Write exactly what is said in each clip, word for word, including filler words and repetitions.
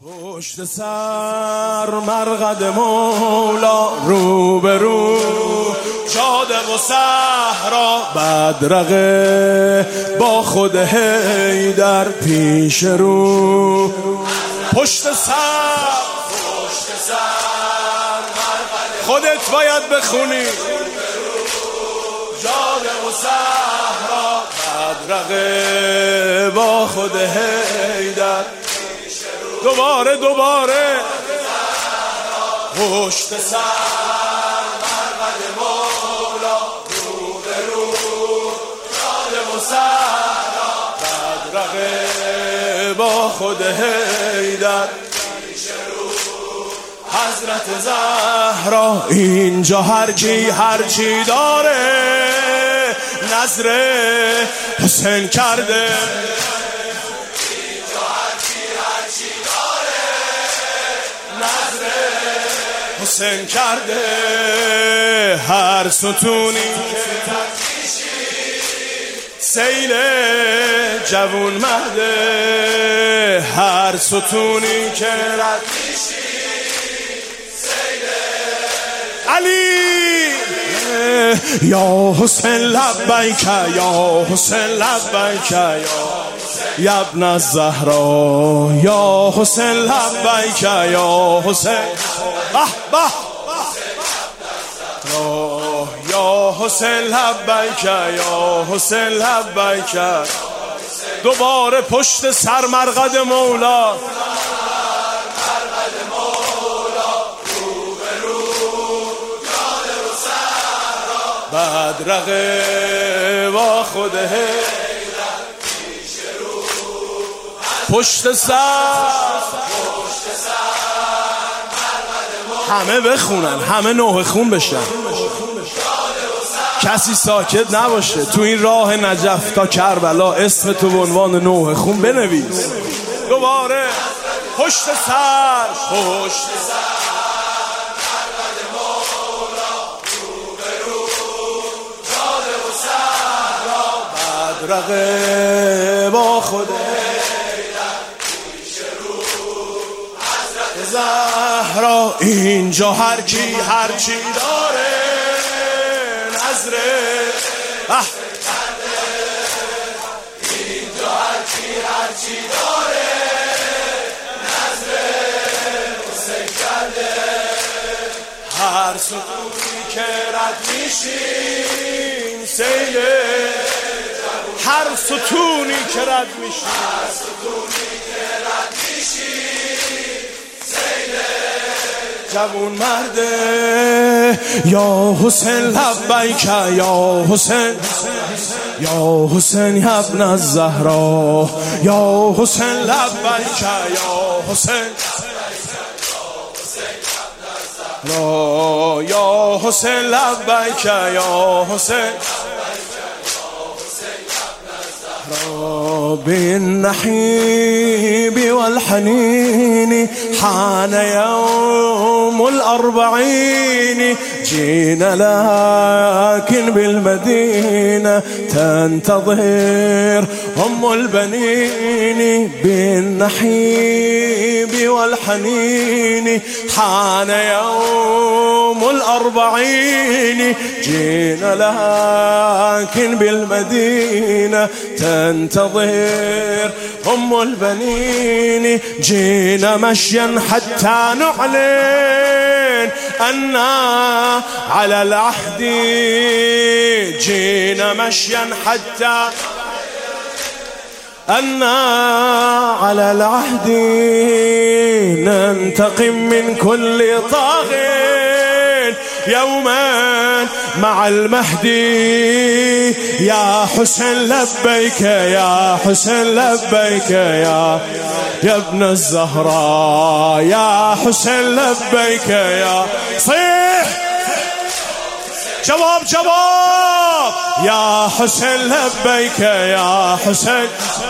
پشت سر مرقد مولا، رو به رو جاده و صحرا، بدرقه با خود حیدر پیش رو. پشت سر پشت سر مرقد خودت باید بخونی، جاده و صحرا، بدرقه با خود حیدر. دوباره دوباره پشت سر مرقد مولا، رو به رو جاده و صحرا، بدرقه با خود حیدر. حضرت زهرا اینجا هر کی هر چی داره نظر حسین کرده. حسین کرده هر ستونی که سیل جوون مرده، هر ستونی که رد سیل علی. یا حسین لبیک یا حسین لبیک یا ابن الزهرا، یا حسین لبیک یا حسین به به، یا حسین لبیک یا حسین لبیک. دوباره پشت سر مرقد مولا، بدرقه با خود حیدر پیش رو. پشت سر همه بخونن، همه نوح خون بشن، کسی ساکت نباشه. تو این راه نجف تا کربلا اسم تو به عنوان نوح خون بنویس. دوباره پشت سر پشت سر مرقد مولا، رو به رو جاده و صحرا، بدرقه با خود زهرا. اینجا هر کی هر چی داره نظره اینجا هر کی هر چی داره نظره حسین کرده، هر ستونی که رد میشیم سیل، هر ستونی که رد میشیم، هر ستونی که رد میشیم جوون مرده. یا حسین لبیک یا حسین، یا حسین یا ابن الزهرا، یا حسین لبیک یا حسین، یا حسین لبیک یا حسین. بالنحيب والحنين حان يوم الأربعين، جينا لكن بالمدينة تنتظر أم البنين. بالنحيب والحنين حان يوم الأربعين، جينا لكن بالمدينة تنتظر أم البنين. جينا مشيا حتى نعلن أننا على العهد، جينا مشيا حتى أننا على العهد، ننتقم من كل طاغ يوما مع المهدي. يا حسين لبيك يا حسين لبيك يا يا ابن الزهراء، يا حسين لبيك يا صيح جواب جواب، يا حسين لبيك يا حسين،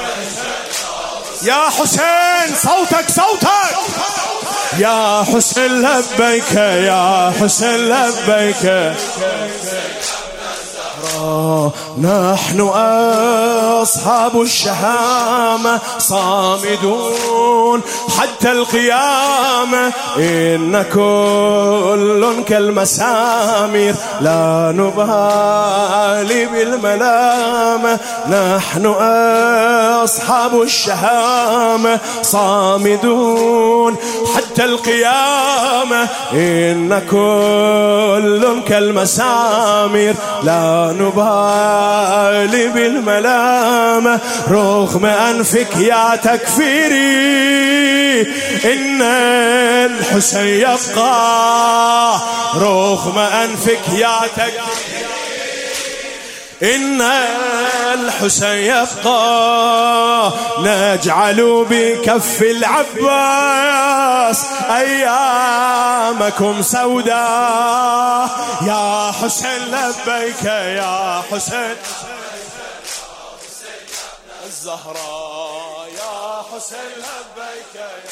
يا حسين صوتك صوتك، يا حسين لبيك يا حسين لبيك. الزهراء نحن أصحاب الشهامة صامدون حتى القيامة، إن كل كالمسامير لا نبالي بالملامة. نحن أصحاب الشهامة صامدون حتى القيامة، إن كل كالمسامير لا نبالي بالملامة. رغم أنفك يا تكفيري إن الحسين يبقى، رغم أنفك يا تكفيري إن الحسين يبقى. نجعل بكف العباس أيامكم سوداء. يا حسين لبيك يا حسين الزهراء، يا حسين لبيك يا